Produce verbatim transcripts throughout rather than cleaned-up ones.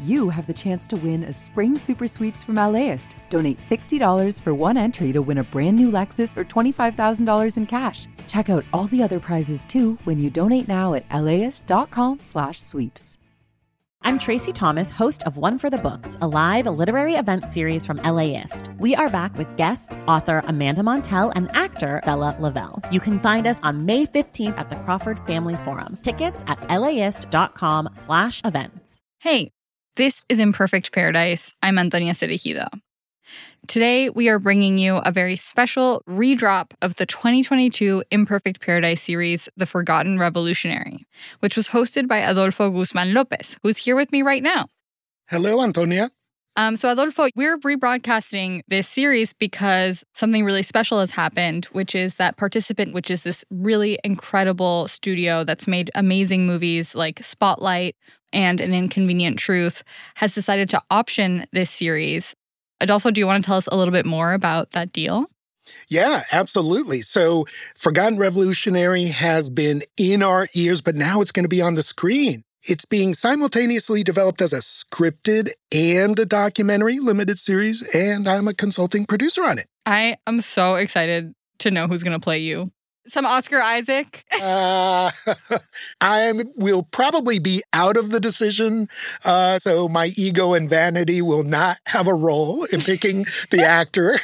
you have the chance to win a spring super sweeps from LAist. Donate sixty dollars for one entry to win a brand new Lexus or twenty-five thousand dollars in cash. Check out all the other prizes too when you donate now at laist.com slash sweeps. I'm Tracy Thomas, host of One for the Books, a live literary event series from LAist. We are back with guests, author Amanda Montell and actor Bella Lavelle. You can find us on May fifteenth at the Crawford Family Forum. Tickets at laist.com slash events. Hey, this is Imperfect Paradise. I'm Antonia Cereijido. Today, we are bringing you a very special redrop of the twenty twenty-two Imperfect Paradise series, The Forgotten Revolutionary, which was hosted by Adolfo Guzman Lopez, who's here with me right now. Hello, Antonia. Um, so, Adolfo, we're rebroadcasting this series because something really special has happened, which is that Participant, which is this really incredible studio that's made amazing movies like Spotlight and An Inconvenient Truth, has decided to option this series. Adolfo, do you want to tell us a little bit more about that deal? Yeah, absolutely. So Forgotten Revolutionary has been in our ears, but now it's going to be on the screen. It's being simultaneously developed as a scripted and a documentary limited series, and I'm a consulting producer on it. I am so excited to know who's going to play you. Some Oscar Isaac? uh, I will probably be out of the decision, uh, so my ego and vanity will not have a role in picking the actor.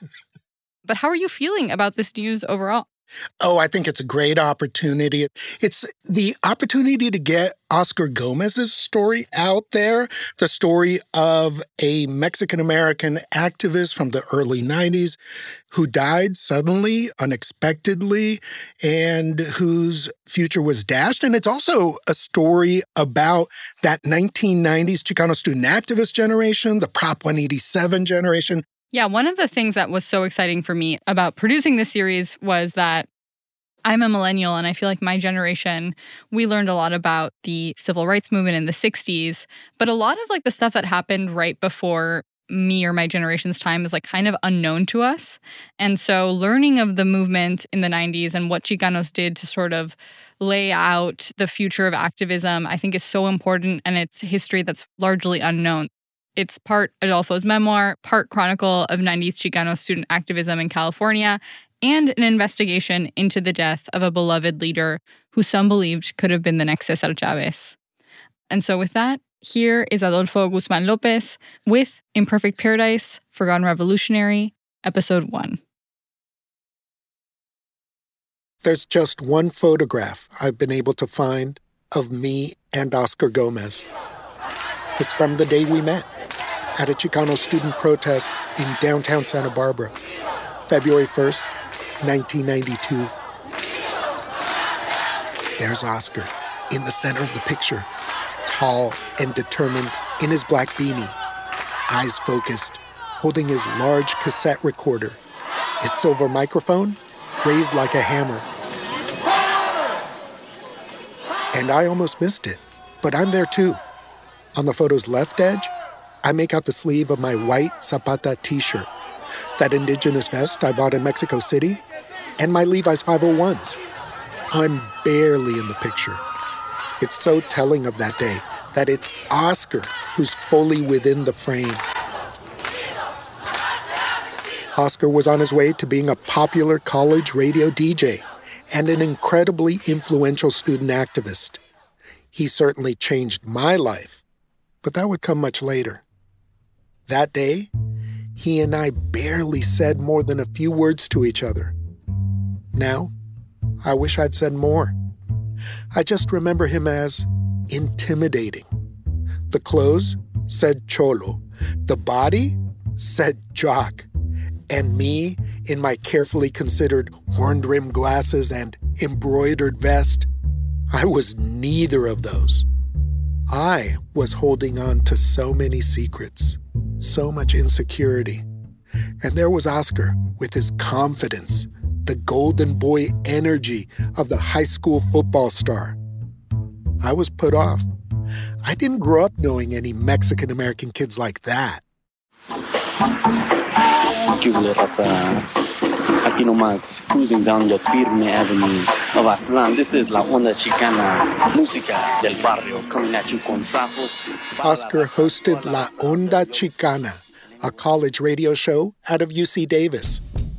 But how are you feeling about this news overall? Oh, I think it's a great opportunity. It's the opportunity to get Oscar Gomez's story out there, the story of a Mexican-American activist from the early nineties who died suddenly, unexpectedly, and whose future was dashed. And it's also a story about that nineteen nineties Chicano student activist generation, the Prop one eighty-seven generation. Yeah, one of the things that was so exciting for me about producing this series was that I'm a millennial, and I feel like my generation, we learned a lot about the civil rights movement in the sixties, but a lot of like the stuff that happened right before me or my generation's time is like kind of unknown to us. And so learning of the movement in the nineties and what Chicanos did to sort of lay out the future of activism, I think is so important, and it's history that's largely unknown. It's part Adolfo's memoir, part chronicle of nineties Chicano student activism in California, and an investigation into the death of a beloved leader who some believed could have been the next Cesar Chavez. And so with that, here is Adolfo Guzman Lopez with Imperfect Paradise, Forgotten Revolutionary, Episode one. There's just one photograph I've been able to find of me and Oscar Gomez. It's from the day we met at a Chicano student protest in downtown Santa Barbara, February first, nineteen ninety-two. There's Oscar in the center of the picture, tall and determined in his black beanie, eyes focused, holding his large cassette recorder, his silver microphone raised like a hammer. And I almost missed it, but I'm there too. On the photo's left edge, I make out the sleeve of my white Zapata t-shirt, that indigenous vest I bought in Mexico City, and my Levi's five oh ones. I'm barely in the picture. It's so telling of that day that it's Oscar who's fully within the frame. Oscar was on his way to being a popular college radio D J and an incredibly influential student activist. He certainly changed my life, but that would come much later. That day, he and I barely said more than a few words to each other. Now, I wish I'd said more. I just remember him as intimidating. The clothes said cholo. The body said jock. And me, in my carefully considered horned-rimmed glasses and embroidered vest, I was neither of those. I was holding on to so many secrets, so much insecurity. And there was Oscar with his confidence, the golden boy energy of the high school football star. I was put off. I didn't grow up knowing any Mexican-American kids like that. ¿Qué hubo, raza? Aquí nomás, cruising down the Firme Avenue of Aztlán. This is La Onda Chicana, música del barrio, coming at you con sajos. Oscar hosted La Onda Chicana, a college radio show out of U C Davis.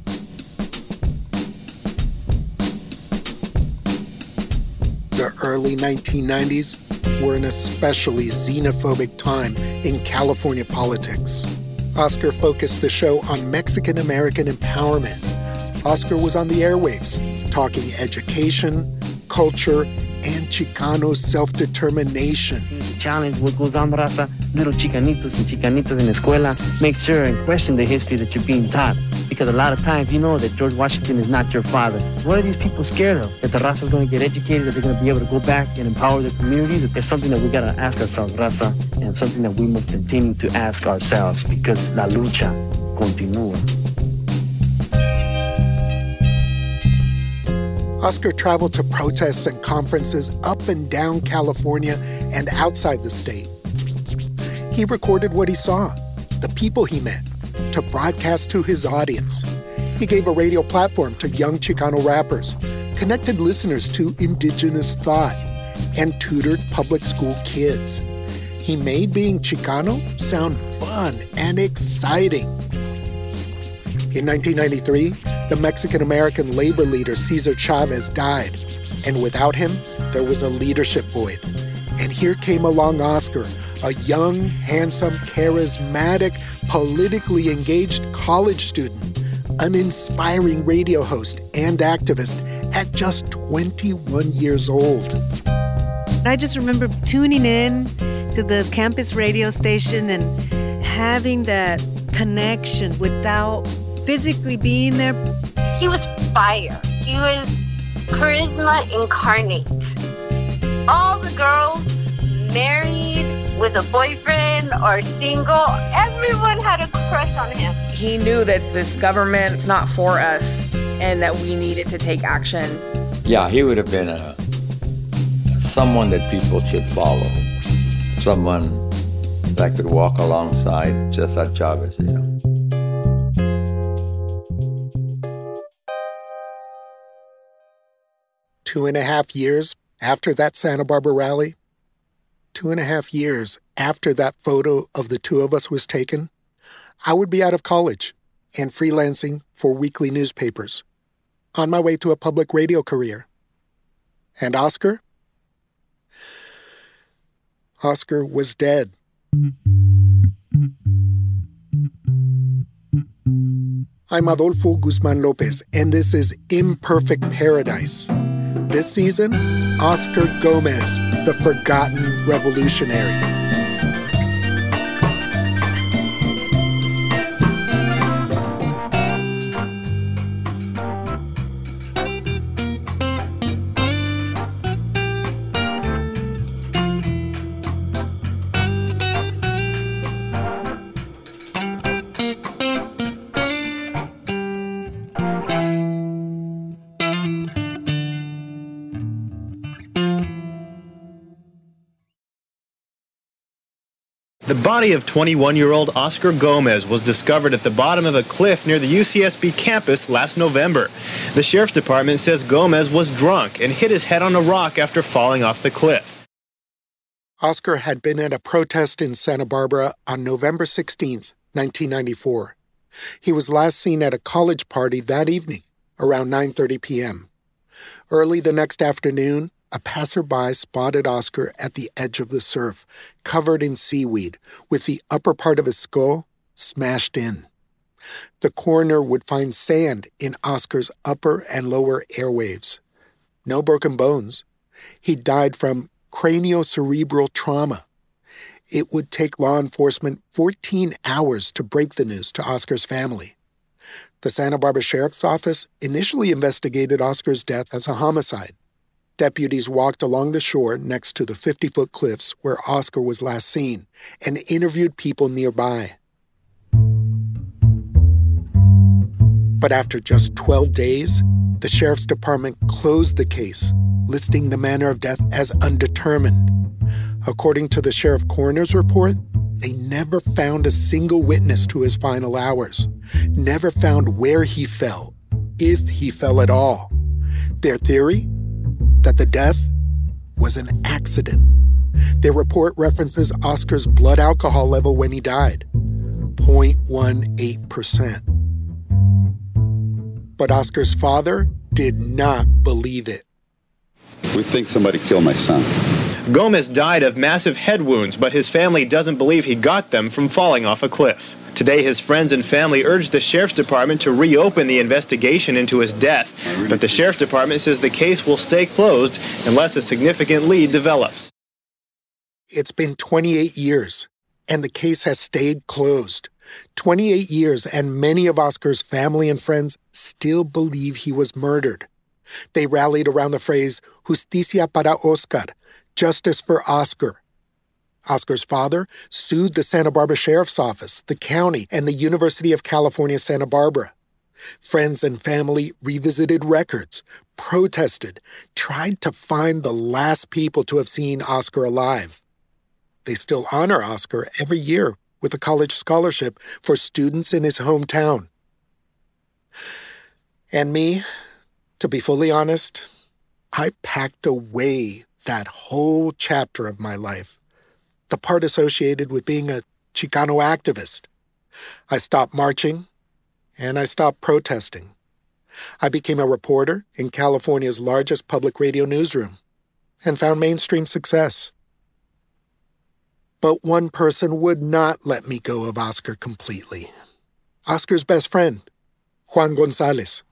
The early nineteen nineties were an especially xenophobic time in California politics. Oscar focused the show on Mexican-American empowerment. Oscar was on the airwaves, talking education, culture, and Chicano self-determination. Challenge what goes on, raza. Little chicanitos and chicanitas in the escuela. Make sure and question the history that you're being taught. Because a lot of times you know that George Washington is not your father. What are these people scared of? That the raza is going to get educated, that they're going to be able to go back and empower their communities? It's something that we got to ask ourselves, raza, and something that we must continue to ask ourselves because la lucha continúa. Oscar traveled to protests and conferences up and down California and outside the state. He recorded what he saw, the people he met, to broadcast to his audience. He gave a radio platform to young Chicano rappers, connected listeners to indigenous thought, and tutored public school kids. He made being Chicano sound fun and exciting. In nineteen ninety-three, the Mexican-American labor leader Cesar Chavez died, and without him, there was a leadership void. And here came along Oscar, a young, handsome, charismatic, politically engaged college student, an inspiring radio host and activist at just twenty-one years old. I just remember tuning in to the campus radio station and having that connection without physically being there. He was fire. He was charisma incarnate. All the girls married with a boyfriend or single, everyone had a crush on him. He knew that this government's not for us and that we needed to take action. Yeah, he would have been a someone that people should follow. Someone that could walk alongside Cesar Chavez, you know. Two and a half years after that Santa Barbara rally, two and a half years after that photo of the two of us was taken, I would be out of college and freelancing for weekly newspapers, on my way to a public radio career. And Oscar? Oscar was dead. I'm Adolfo Guzman Lopez, and this is Imperfect Paradise. This season, Oscar Gomez, the forgotten revolutionary. The body of twenty-one-year-old Oscar Gomez was discovered at the bottom of a cliff near the U C S B campus last November. The sheriff's department says Gomez was drunk and hit his head on a rock after falling off the cliff. Oscar had been at a protest in Santa Barbara on November sixteenth, nineteen ninety-four. He was last seen at a college party that evening, around nine thirty p.m. Early the next afternoon, a passerby spotted Oscar at the edge of the surf, covered in seaweed, with the upper part of his skull smashed in. The coroner would find sand in Oscar's upper and lower airwaves. No broken bones. He died from craniocerebral trauma. It would take law enforcement fourteen hours to break the news to Oscar's family. The Santa Barbara Sheriff's Office initially investigated Oscar's death as a homicide. Deputies walked along the shore next to the fifty-foot cliffs where Oscar was last seen and interviewed people nearby. But after just twelve days, the Sheriff's Department closed the case, listing the manner of death as undetermined. According to the Sheriff Coroner's report, they never found a single witness to his final hours, never found where he fell, if he fell at all. Their theory? That the death was an accident. Their report references Oscar's blood alcohol level when he died, zero point one eight percent. But Oscar's father did not believe it. We think somebody killed my son. Gomez died of massive head wounds, but his family doesn't believe he got them from falling off a cliff. Today, his friends and family urged the Sheriff's Department to reopen the investigation into his death. But the Sheriff's Department says the case will stay closed unless a significant lead develops. It's been twenty-eight years, and the case has stayed closed. twenty-eight years, and many of Oscar's family and friends still believe he was murdered. They rallied around the phrase, Justicia para Oscar, justice for Oscar. Oscar's father sued the Santa Barbara Sheriff's Office, the county, and the University of California, Santa Barbara. Friends and family revisited records, protested, tried to find the last people to have seen Oscar alive. They still honor Oscar every year with a college scholarship for students in his hometown. And me, to be fully honest, I packed away that whole chapter of my life, the part associated with being a Chicano activist. I stopped marching, and I stopped protesting. I became a reporter in California's largest public radio newsroom and found mainstream success. But one person would not let me go of Oscar completely. Oscar's best friend, Juan Gonzalez.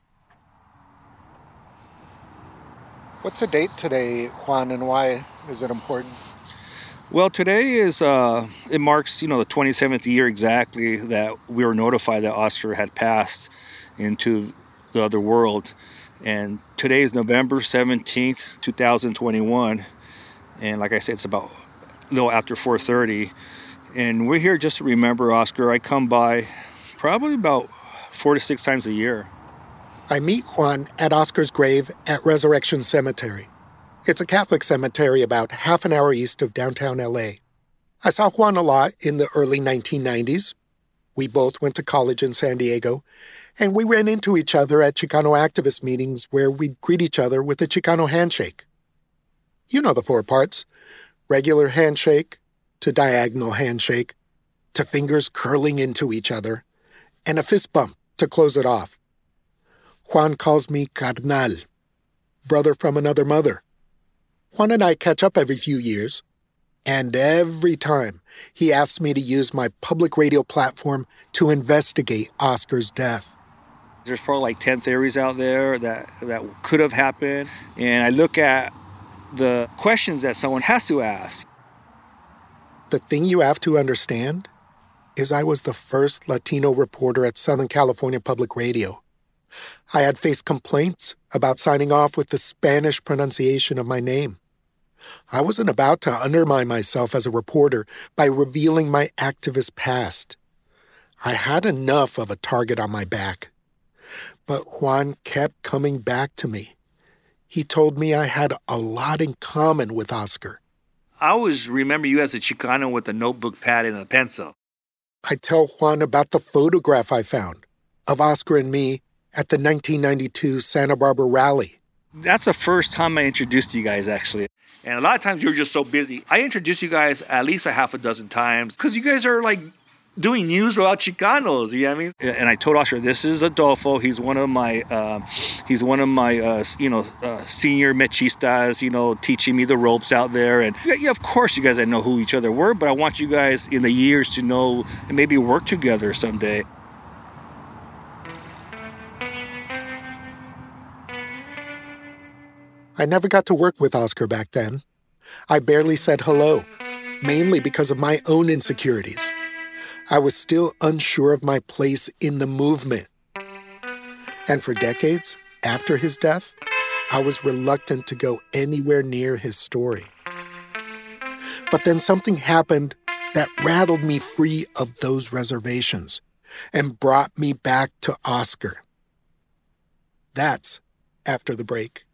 What's the date today, Juan, and why is it important? Well, today is, uh, it marks, you know, the twenty-seventh year exactly that we were notified that Oscar had passed into the other world. And today is November seventeenth, twenty twenty-one. And like I said, it's about a little after four thirty. And we're here just to remember Oscar. I come by probably about four to six times a year. I meet Juan at Oscar's grave at Resurrection Cemetery. It's a Catholic cemetery about half an hour east of downtown L A. I saw Juan a lot in the early nineteen nineties. We both went to college in San Diego, and we ran into each other at Chicano activist meetings where we'd greet each other with a Chicano handshake. You know the four parts: regular handshake, to diagonal handshake, to fingers curling into each other, and a fist bump to close it off. Juan calls me carnal, brother from another mother. Juan and I catch up every few years, and every time he asks me to use my public radio platform to investigate Oscar's death. There's probably like ten theories out there that, that could have happened, and I look at the questions that someone has to ask. The thing you have to understand is I was the first Latino reporter at Southern California Public Radio. I had faced complaints about signing off with the Spanish pronunciation of my name. I wasn't about to undermine myself as a reporter by revealing my activist past. I had enough of a target on my back. But Juan kept coming back to me. He told me I had a lot in common with Oscar. I always remember you as a Chicano with a notebook pad and a pencil. I tell Juan about the photograph I found of Oscar and me at the nineteen ninety-two Santa Barbara rally. That's the first time I introduced you guys, actually. And a lot of times you're just so busy. I introduced you guys at least a half a dozen times because you guys are like doing news about Chicanos, you know what I mean? And I told Oscar, this is Adolfo. He's one of my, uh, he's one of my, uh, you know, uh, senior mechistas, you know, teaching me the ropes out there. And yeah, of course you guys didn't know who each other were, but I want you guys in the years to know and maybe work together someday. I never got to work with Oscar back then. I barely said hello, mainly because of my own insecurities. I was still unsure of my place in the movement. And for decades after his death, I was reluctant to go anywhere near his story. But then something happened that rattled me free of those reservations and brought me back to Oscar. That's after the break.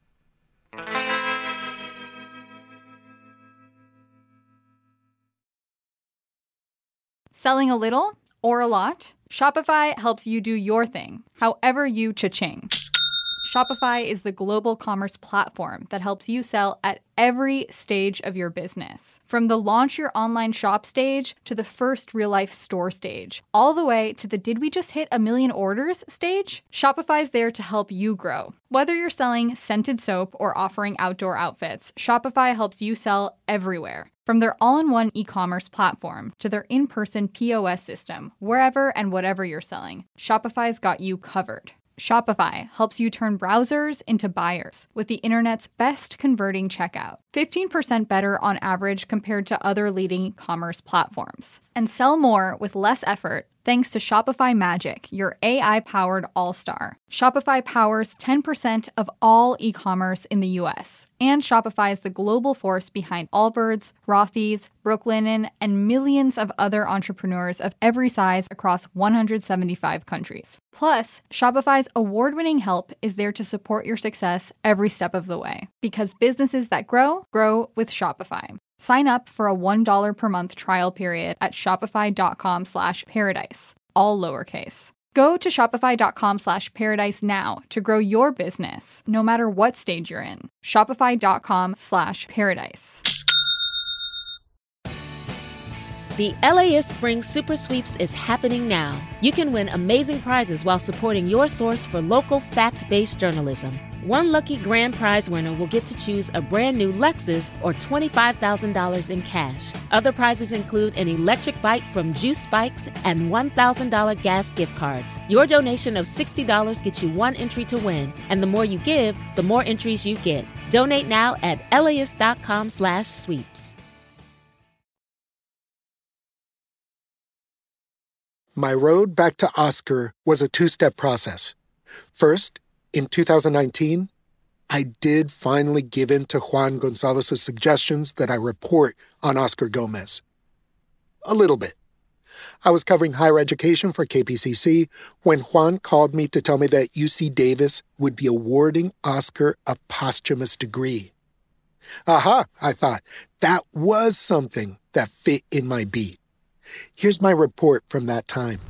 Selling a little or a lot? Shopify helps you do your thing, however you cha-ching. Shopify is the global commerce platform that helps you sell at every stage of your business. From the launch your online shop stage to the first real-life store stage, all the way to the did we just hit a million orders stage? Shopify's there to help you grow. Whether you're selling scented soap or offering outdoor outfits, Shopify helps you sell everywhere. From their all-in-one e-commerce platform to their in-person P O S system, wherever and whatever you're selling, Shopify's got you covered. Shopify helps you turn browsers into buyers with the internet's best converting checkout. fifteen percent better on average compared to other leading commerce platforms. And sell more with less effort thanks to Shopify Magic, your A I-powered all-star. Shopify powers ten percent of all e-commerce in the U S. And Shopify is the global force behind Allbirds, Rothy's, Brooklinen, and millions of other entrepreneurs of every size across one hundred seventy-five countries. Plus, Shopify's award-winning help is there to support your success every step of the way. Because businesses that grow, grow with Shopify. Sign up for a one dollar per month trial period at shopify.com slash paradise, all lowercase. Go to shopify.com slash paradise now to grow your business, no matter what stage you're in. Shopify.com slash paradise. The LAist Spring Super Sweeps is happening now. You can win amazing prizes while supporting your source for local fact-based journalism. One lucky grand prize winner will get to choose a brand new Lexus or twenty-five thousand dollars in cash. Other prizes include an electric bike from Juice Bikes and one thousand dollars gas gift cards. Your donation of sixty dollars gets you one entry to win, and the more you give, the more entries you get. Donate now at LAist.com slash sweeps. My road back to Oscar was a two-step process. First, in two thousand nineteen, I did finally give in to Juan Gonzalez's suggestions that I report on Oscar Gomez. A little bit. I was covering higher education for K P C C when Juan called me to tell me that U C Davis would be awarding Oscar a posthumous degree. Aha, I thought, that was something that fit in my beat. Here's my report from that time.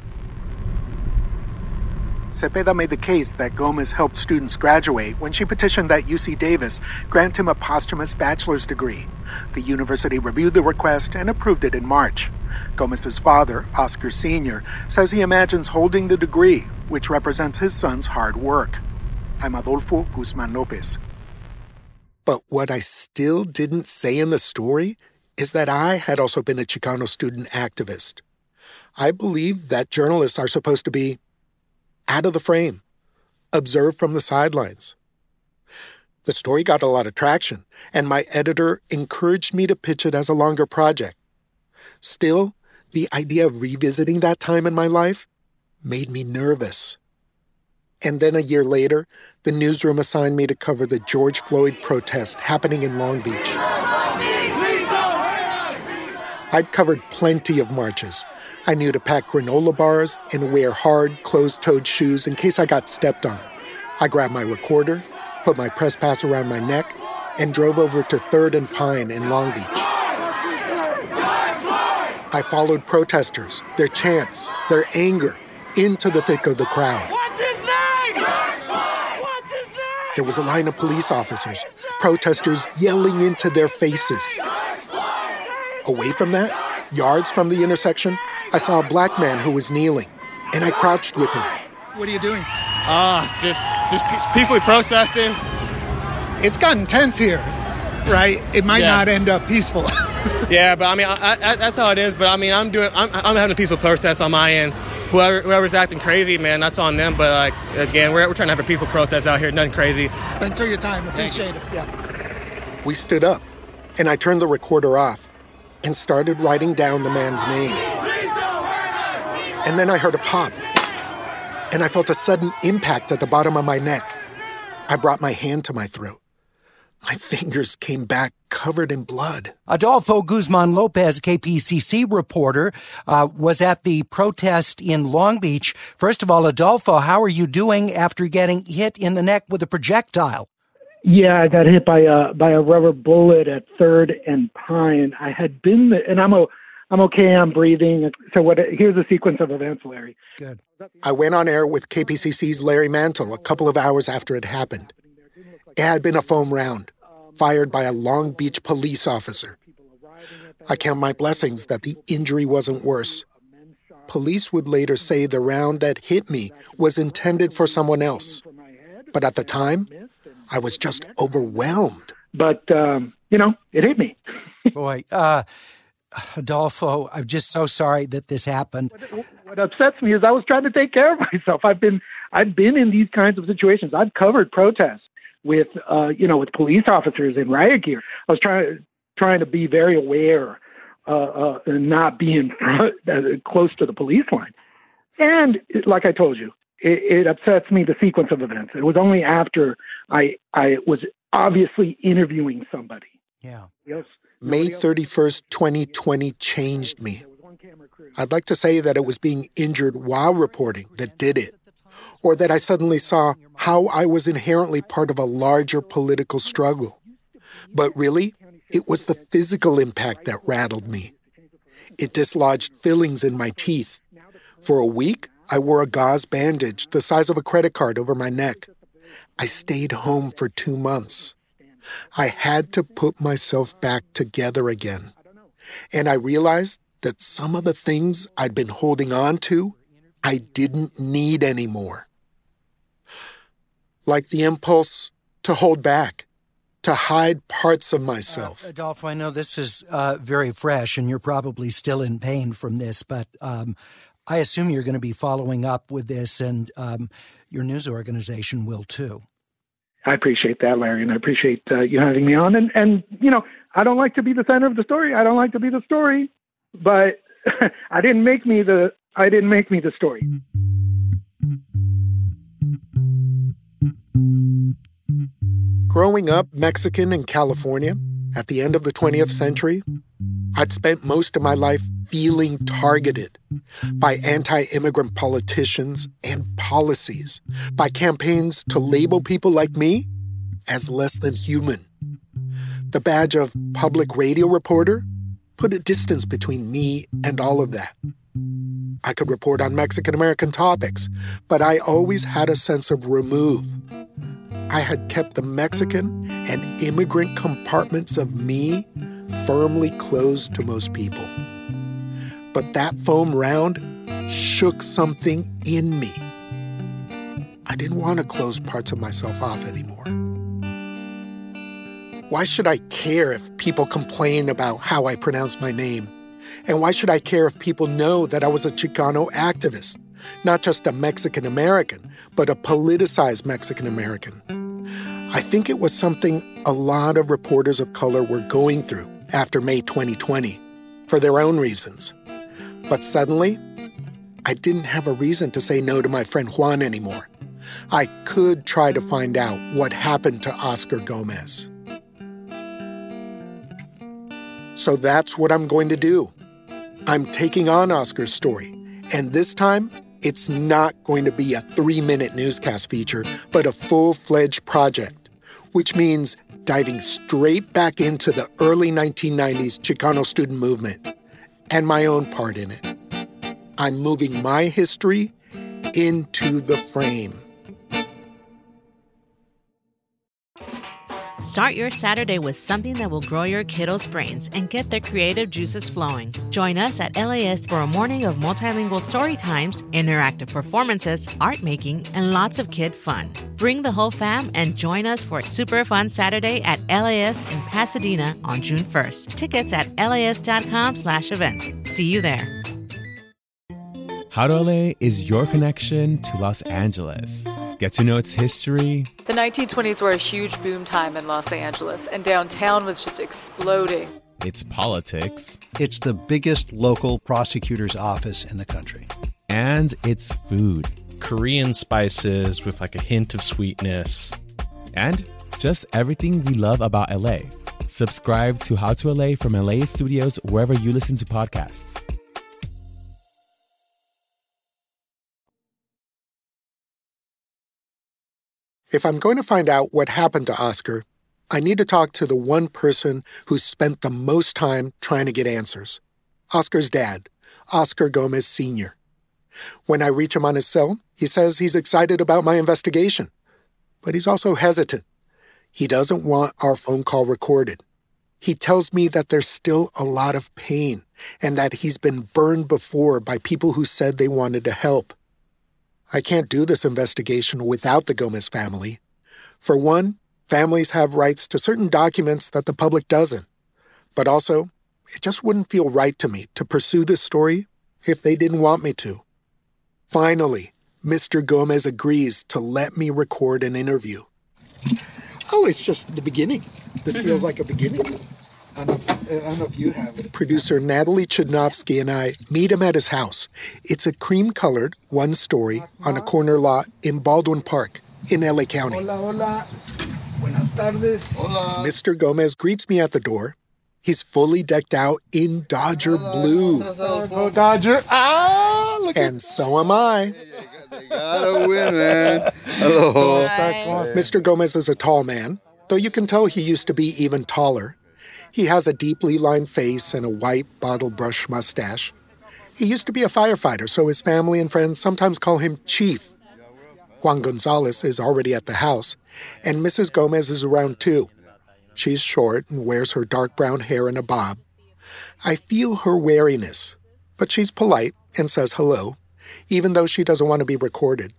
Cepeda made the case that Gomez helped students graduate when she petitioned that U C Davis grant him a posthumous bachelor's degree. The university reviewed the request and approved it in March. Gomez's father, Oscar Senior, says he imagines holding the degree, which represents his son's hard work. I'm Adolfo Guzman Lopez. But what I still didn't say in the story is that I had also been a Chicano student activist. I believe that journalists are supposed to be out of the frame, observe from the sidelines. The story got a lot of traction, and my editor encouraged me to pitch it as a longer project. Still, the idea of revisiting that time in my life made me nervous. And then a year later, the newsroom assigned me to cover the George Floyd protest happening in Long Beach. I'd covered plenty of marches. I knew to pack granola bars and wear hard, closed-toed shoes in case I got stepped on. I grabbed my recorder, put my press pass around my neck, and drove over to third and Pine in Long Beach. I followed protesters, their chants, their anger, into the thick of the crowd. What's his name? What's his name? There was a line of police officers, protesters yelling into their faces. Away from that, yards from the intersection, I saw a black man who was kneeling, and I crouched with him. What are you doing? Ah, uh, just just peacefully protesting. It's gotten tense here, right? It might yeah. not end up peaceful. Yeah, but I mean, I, I, that's how it is. But I mean, I'm doing, I'm, I'm having a peaceful protest on my end. Whoever, whoever's acting crazy, man, that's on them. But like again, we're we're trying to have a peaceful protest out here. Nothing crazy. Thanks for your time. Appreciate it. Yeah. We stood up, and I turned the recorder off and started writing down the man's name. And then I heard a pop, and I felt a sudden impact at the bottom of my neck. I brought my hand to my throat. My fingers came back covered in blood. Adolfo Guzman Lopez, K P C C reporter, uh, was at the protest in Long Beach. First of all, Adolfo, how are you doing after getting hit in the neck with a projectile? Yeah, I got hit by a by a rubber bullet at Third and Pine. I had been, and I'm a I'm okay. I'm breathing. So what? Here's the sequence of events, Larry. Good. I went on air with K P C C's Larry Mantle a couple of hours after it happened. It had been a foam round, fired by a Long Beach police officer. I count my blessings that the injury wasn't worse. Police would later say the round that hit me was intended for someone else. But at the time, I was just overwhelmed. But, um, you know, it hit me. Boy, uh, Adolfo, I'm just so sorry that this happened. What, what upsets me is I was trying to take care of myself. I've been, I've been in these kinds of situations. I've covered protests with, uh, you know, with police officers in riot gear. I was trying, trying to be very aware uh, uh, and not being close to the police line. And like I told you, it, it upsets me, the sequence of events. It was only after I, I was obviously interviewing somebody. Yeah. Yes. May thirty-first, twenty twenty changed me. I'd like to say that it was being injured while reporting that did it, or that I suddenly saw how I was inherently part of a larger political struggle. But really, it was the physical impact that rattled me. It dislodged fillings in my teeth. For a week, I wore a gauze bandage the size of a credit card over my neck. I stayed home for two months. I had to put myself back together again. And I realized that some of the things I'd been holding on to, I didn't need anymore. Like the impulse to hold back, to hide parts of myself. Uh, Adolfo, I know this is uh, very fresh and you're probably still in pain from this, but um, I assume you're going to be following up with this, and um, your news organization will too. I appreciate that, Larry, and I appreciate uh, you having me on. And, and, you know, I don't like to be the center of the story. I don't like to be the story, but I didn't make me the, I didn't make me the story. Growing up Mexican in California at the end of the twentieth century, I'd spent most of my life feeling targeted by anti-immigrant politicians and policies, by campaigns to label people like me as less than human. The badge of public radio reporter put a distance between me and all of that. I could report on Mexican-American topics, but I always had a sense of remove. I had kept the Mexican and immigrant compartments of me firmly closed to most people. But that foam round shook something in me. I didn't want to close parts of myself off anymore. Why should I care if people complain about how I pronounce my name? And why should I care if people know that I was a Chicano activist, not just a Mexican-American, but a politicized Mexican-American? I think it was something a lot of reporters of color were going through after May twenty twenty, for their own reasons. But suddenly, I didn't have a reason to say no to my friend Juan anymore. I could try to find out what happened to Oscar Gomez. So that's what I'm going to do. I'm taking on Oscar's story, and this time, it's not going to be a three-minute newscast feature, but a full-fledged project, which means diving straight back into the early nineteen nineties Chicano student movement and my own part in it. I'm moving my history into the frame. Start your Saturday with something that will grow your kiddos' brains and get their creative juices flowing. Join us at L A S for a morning of multilingual story times, interactive performances, art making, and lots of kid fun. Bring the whole fam and join us for a super fun Saturday at L A S in Pasadena on June first. Tickets at las.com slash events. See you there. How to L A is your connection to Los Angeles. Get to know its history. The nineteen twenties were a huge boom time in Los Angeles, and downtown was just exploding. Its politics. It's the biggest local prosecutor's office in the country. And its food. Korean spices with like a hint of sweetness. And just everything we love about L A. Subscribe to How to L A from L A Studios wherever you listen to podcasts. If I'm going to find out what happened to Oscar, I need to talk to the one person who spent the most time trying to get answers. Oscar's dad, Oscar Gomez Senior When I reach him on his cell, he says he's excited about my investigation. But he's also hesitant. He doesn't want our phone call recorded. He tells me that there's still a lot of pain and that he's been burned before by people who said they wanted to help. I can't do this investigation without the Gomez family. For one, families have rights to certain documents that the public doesn't. But also, it just wouldn't feel right to me to pursue this story if they didn't want me to. Finally, Mister Gomez agrees to let me record an interview. Oh, it's just the beginning. This feels like a beginning. I don't know if, I don't know if you have it. Producer Natalie Chudnovsky and I meet him at his house. It's a cream-colored one-story on a corner lot in Baldwin Park in L A County. Hola, hola. Buenas tardes. Hola. Mister Gomez greets me at the door. He's fully decked out in Dodger blue. Go Dodger. Ah, look and so am I. You gotta win, man. Hello. Hi. Mister Gomez is a tall man, though you can tell he used to be even taller. He has a deeply lined face and a white bottle brush mustache. He used to be a firefighter, so his family and friends sometimes call him Chief. Juan Gonzalez is already at the house, and Missus Gomez is around too. She's short and wears her dark brown hair in a bob. I feel her wariness, but she's polite and says hello, even though she doesn't want to be recorded.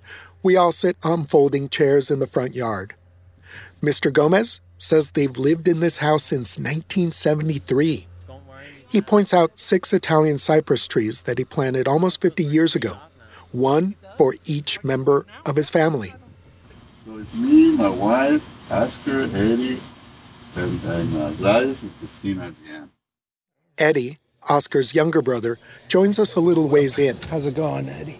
We all sit on folding chairs in the front yard. Mister Gomez says they've lived in this house since nineteen seventy-three. He points out six Italian cypress trees that he planted almost fifty years ago, one for each member of his family. So it's me, my wife, Oscar, Eddie, and, and uh, Gladys and Christina at the end. Eddie, Oscar's younger brother, joins us a little ways in. How's it going, Eddie?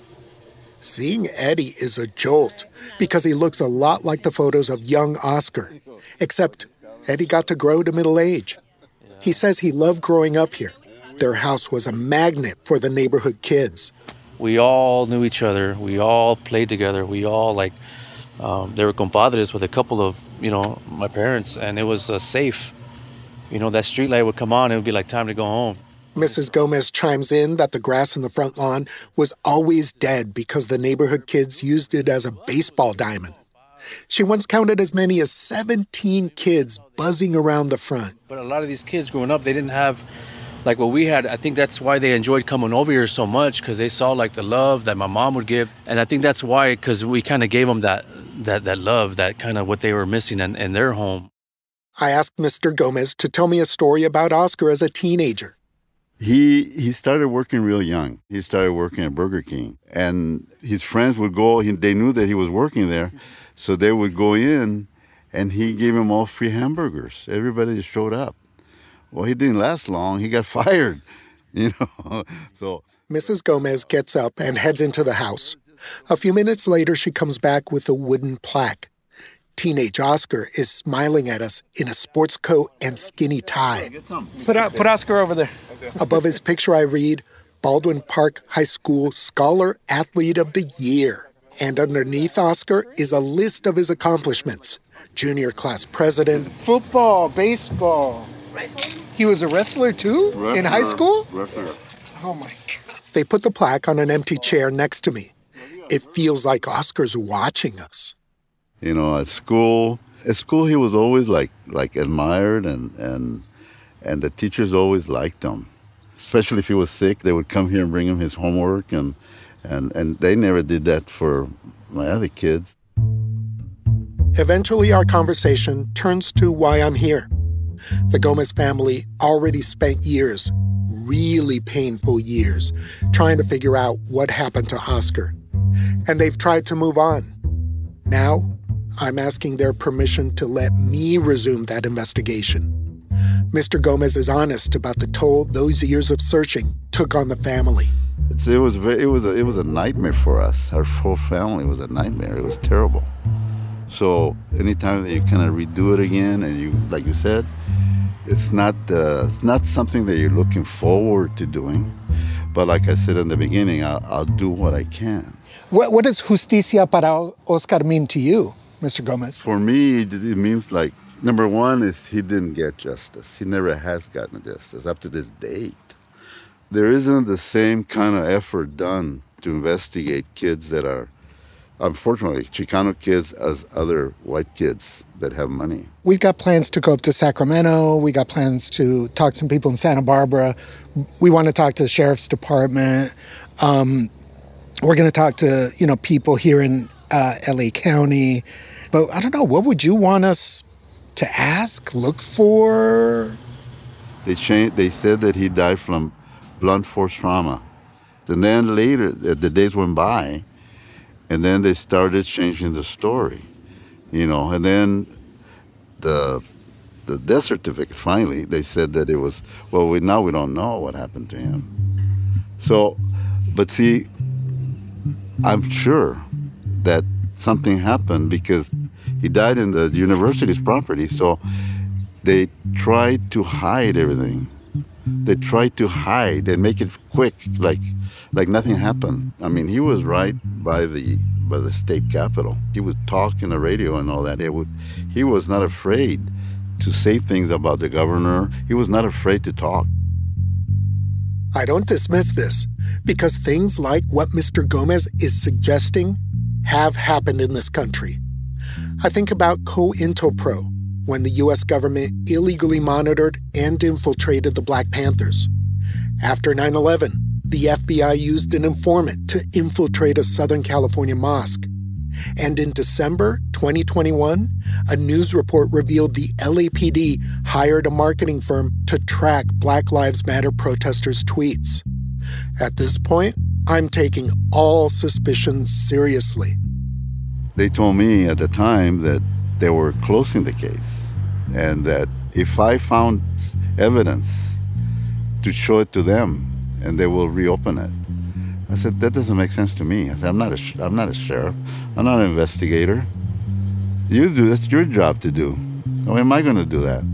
Seeing Eddie is a jolt because he looks a lot like the photos of young Oscar, except Eddie got to grow to middle age. He says he loved growing up here. Their house was a magnet for the neighborhood kids. We all knew each other. We all played together. We all, like, um, they were compadres with a couple of, you know, my parents, and it was uh, safe. You know, that street light would come on, it would be like time to go home. Missus Gomez chimes in that the grass in the front lawn was always dead because the neighborhood kids used it as a baseball diamond. She once counted as many as seventeen kids buzzing around the front. But a lot of these kids growing up, they didn't have like what we had. I think that's why they enjoyed coming over here so much, because they saw like the love that my mom would give. And I think that's why, because we kind of gave them that, that, that love, that kind of what they were missing in, in their home. I asked Mister Gomez to tell me a story about Oscar as a teenager. He he started working real young. He started working at Burger King. And his friends would go, he, they knew that he was working there, so they would go in, and he gave them all free hamburgers. Everybody just showed up. Well, he didn't last long. He got fired, you know. So Missus Gomez gets up and heads into the house. A few minutes later, she comes back with a wooden plaque. Teenage Oscar is smiling at us in a sports coat and skinny tie. Put, out, put Oscar over there. Above his picture, I read, Baldwin Park High School Scholar Athlete of the Year. And underneath Oscar is a list of his accomplishments. Junior class president. Football, baseball. He was a wrestler, too? Wrestler, in high school? Wrestler. Oh, my God. They put the plaque on an empty chair next to me. It feels like Oscar's watching us. You know, at school, at school he was always like like admired, and and and the teachers always liked him. Especially if he was sick, they would come here and bring him his homework, and and and they never did that for my other kids. Eventually, our conversation turns to why I'm here. The Gomez family already spent years, really painful years, trying to figure out what happened to Oscar. And they've tried to move on. Now, I'm asking their permission to let me resume that investigation. Mister Gomez is honest about the toll those years of searching took on the family. It's, it was very, it was a, it was a nightmare for us. Our whole family was a nightmare. It was terrible. So anytime that you kind of redo it again, and you, like you said, it's not uh, it's not something that you're looking forward to doing. But like I said in the beginning, I'll, I'll do what I can. What, what does justicia para Oscar mean to you, Mister Gomez? For me, it means like, number one is he didn't get justice. He never has gotten justice up to this date. there isn't the same kind of effort done to investigate kids that are, unfortunately, Chicano kids as other white kids that have money. We've got plans to go up to Sacramento. We got plans to talk to some people in Santa Barbara. We want to talk to the sheriff's department. Um, we're going to talk to, you know, people here in uh, L A County. But I don't know, what would you want us to ask, look for? They changed, they said that he died from blunt force trauma. And then later, the days went by, and then they started changing the story, you know. And then the the death certificate, finally, they said that it was, well, we, now we don't know what happened to him. So, but see, I'm sure that something happened because he died in the university's property, so they tried to hide everything. They tried to hide and make it quick, like like nothing happened. I mean, he was right by the by the state capitol. He would talk in the radio and all that. It would, he was not afraid to say things about the governor. He was not afraid to talk. I don't dismiss this, because things like what Mister Gomez is suggesting have happened in this country. I think about COINTELPRO, when the U S government illegally monitored and infiltrated the Black Panthers. After nine eleven, the F B I used an informant to infiltrate a Southern California mosque. And in December twenty twenty-one, a news report revealed the L A P D hired a marketing firm to track Black Lives Matter protesters' tweets. At this point, I'm taking all suspicions seriously. They told me at the time that they were closing the case, and that if I found evidence to show it to them, and they will reopen it. I said, that doesn't make sense to me. I said, I'm not a, I'm not a sheriff. I'm not an investigator. You do, that's your job to do. How am I going to do that?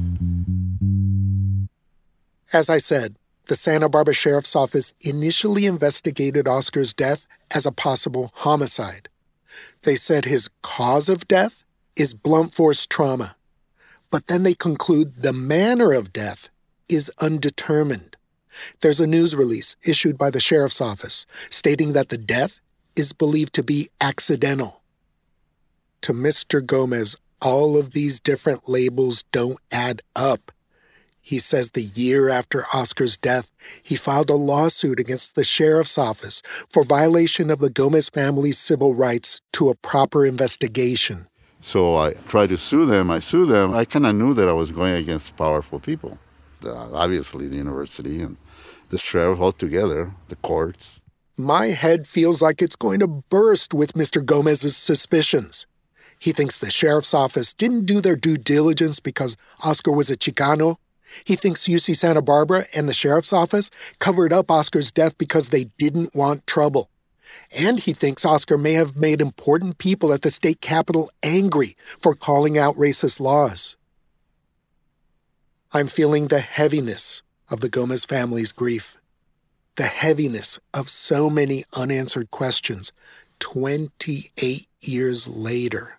As I said, the Santa Barbara Sheriff's Office initially investigated Oscar's death as a possible homicide. They said his cause of death is blunt force trauma. But then they conclude the manner of death is undetermined. There's a news release issued by the sheriff's office stating that the death is believed to be accidental. To Mister Gomez, all of these different labels don't add up. He says the year after Oscar's death, he filed a lawsuit against the sheriff's office for violation of the Gomez family's civil rights to a proper investigation. So I tried to sue them. I sued them. I kind of knew that I was going against powerful people. Uh, obviously, the university and the sheriff all together, the courts. My head feels like it's going to burst with Mister Gomez's suspicions. He thinks the sheriff's office didn't do their due diligence because Oscar was a Chicano. He thinks U C Santa Barbara and the sheriff's office covered up Oscar's death because they didn't want trouble. And he thinks Oscar may have made important people at the state capitol angry for calling out racist laws. I'm feeling the heaviness of the Gomez family's grief, the heaviness of so many unanswered questions twenty-eight years later.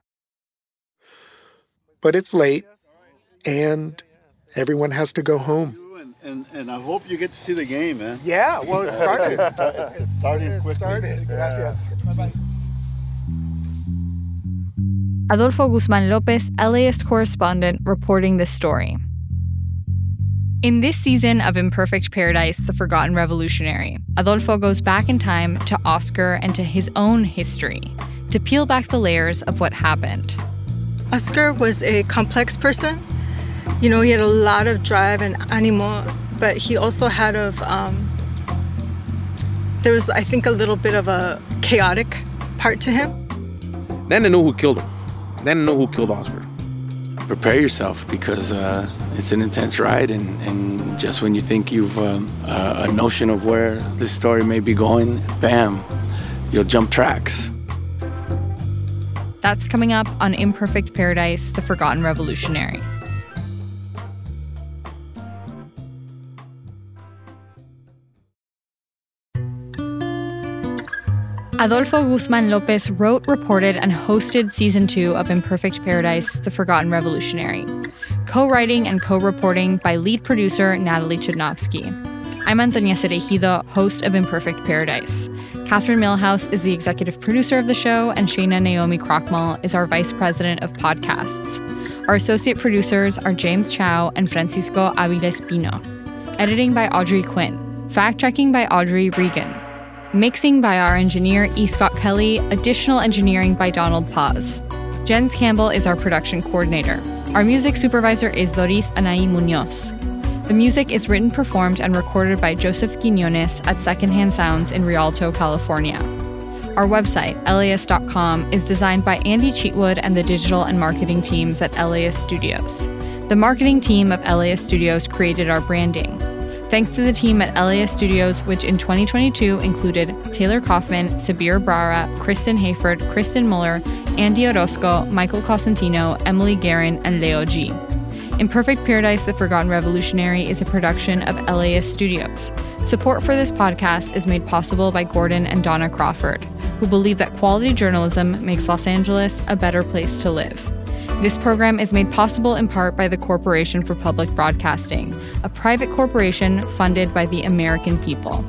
But it's late, and everyone has to go home. And, and, and I hope you get to see the game, man. Yeah, well, it started. It's starting quickly. started. Gracias. Bye-bye. Adolfo Guzman Lopez, LAist correspondent, reporting this story. In this season of Imperfect Paradise, The Forgotten Revolutionary, Adolfo goes back in time to Oscar and to his own history to peel back the layers of what happened. Oscar was a complex person. You know, he had a lot of drive and animo, but he also had of, um, there was, I think, a little bit of a chaotic part to him. Then they know who killed him. Then they know who killed Oscar. Prepare yourself, because uh, it's an intense ride, and, and just when you think you've um, uh, a notion of where this story may be going, bam, you'll jump tracks. That's coming up on Imperfect Paradise, The Forgotten Revolutionary. Adolfo Guzman Lopez wrote, reported, and hosted Season two of Imperfect Paradise, The Forgotten Revolutionary, co-writing and co-reporting by lead producer Natalie Chudnovsky. I'm Antonia Cereijido, host of Imperfect Paradise. Catherine Millhouse is the executive producer of the show, and Shayna Naomi Krochmal is our vice president of podcasts. Our associate producers are James Chow and Francisco Avila Espino. Editing by Audrey Quinn. Fact-checking by Audrey Regan. Mixing by our engineer E. Scott Kelly. Additional engineering by Donald Paz. Jens Campbell is our production coordinator. Our music supervisor is Doris Anaí Munoz. The music is written, performed, and recorded by Joseph Quinones at Secondhand Sounds in Rialto, California. Our website, L A S dot com, is designed by Andy Cheatwood and the digital and marketing teams at L A S Studios. The marketing team of L A S Studios created our branding. Thanks to the team at L A S Studios, which in twenty twenty-two included Taylor Kaufman, Sabir Brara, Kristen Hayford, Kristen Muller, Andy Orozco, Michael Cosentino, Emily Guerin, and Leo G. Imperfect Paradise, The Forgotten Revolutionary is a production of L A S Studios. Support for this podcast is made possible by Gordon and Donna Crawford, who believe that quality journalism makes Los Angeles a better place to live. This program is made possible in part by the Corporation for Public Broadcasting, a private corporation funded by the American people.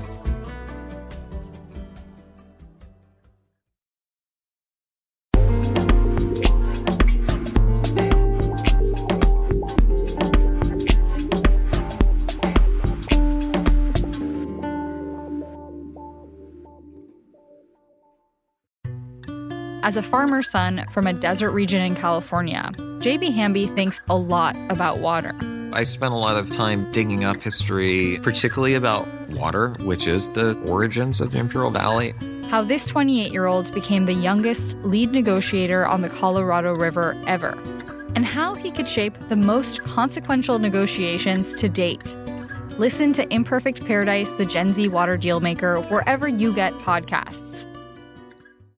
As a farmer's son from a desert region in California, J B Hamby thinks a lot about water. I spent a lot of time digging up history, particularly about water, which is the origins of the Imperial Valley. How this twenty-eight-year-old became the youngest lead negotiator on the Colorado River ever. And how he could shape the most consequential negotiations to date. Listen to Imperfect Paradise, the Gen Z Water Dealmaker, wherever you get podcasts.